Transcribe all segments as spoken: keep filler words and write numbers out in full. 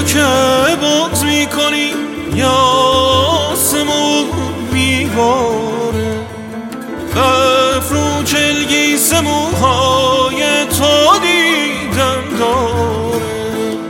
که بغض میکنی یا آسمون میباره، برف رو چلگیس موهای تو دیدم داره.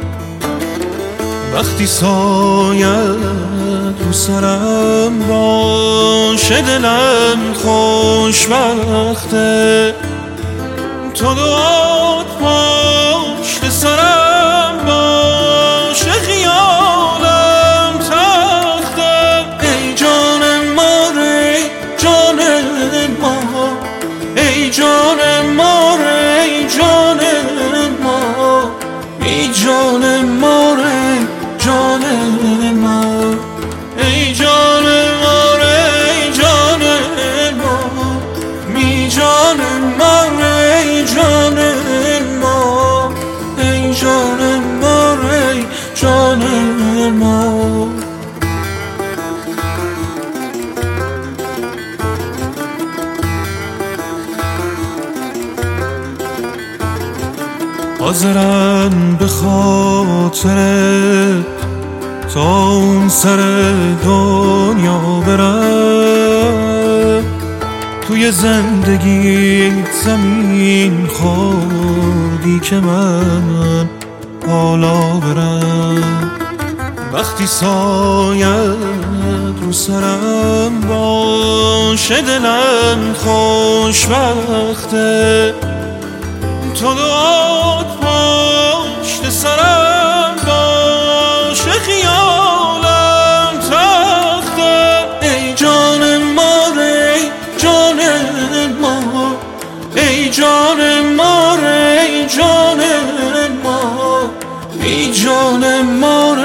وقتی سایت رو سرم باشه دلم خوشبخته، تو دعات پشت سرم باشه خیالم تخته. ای جان ما ری جان ما، ای جان ما ری جان ما، ای جان ما ری جان ما، ای جان ما ری جان ما، می جان ما ری جان ما، ای جان ما ری جان ما. حاضرم به خاطر تا اون سر دنیا برم، توی زندگی زمین خوردی که من حالا برم. وقتی سایت رو سرم باشه دلم خوشبخته، تو دعات پشت سرم باشه خیالم تخته. ای جان ما ری جان ما، ای جان ما ری جان ما، ای جان ما